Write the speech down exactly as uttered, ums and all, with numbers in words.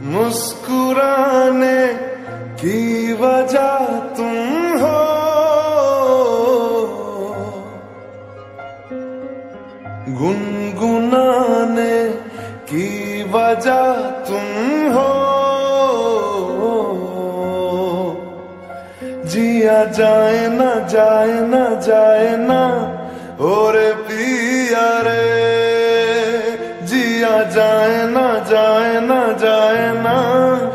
मुस्कुराने की वजह तुम हो, गुनगुनाने की वजह तुम हो। जिया जाए ना जाए ना जाए ना और पिया रे, जिया जाए ना जाए ना जाए ना।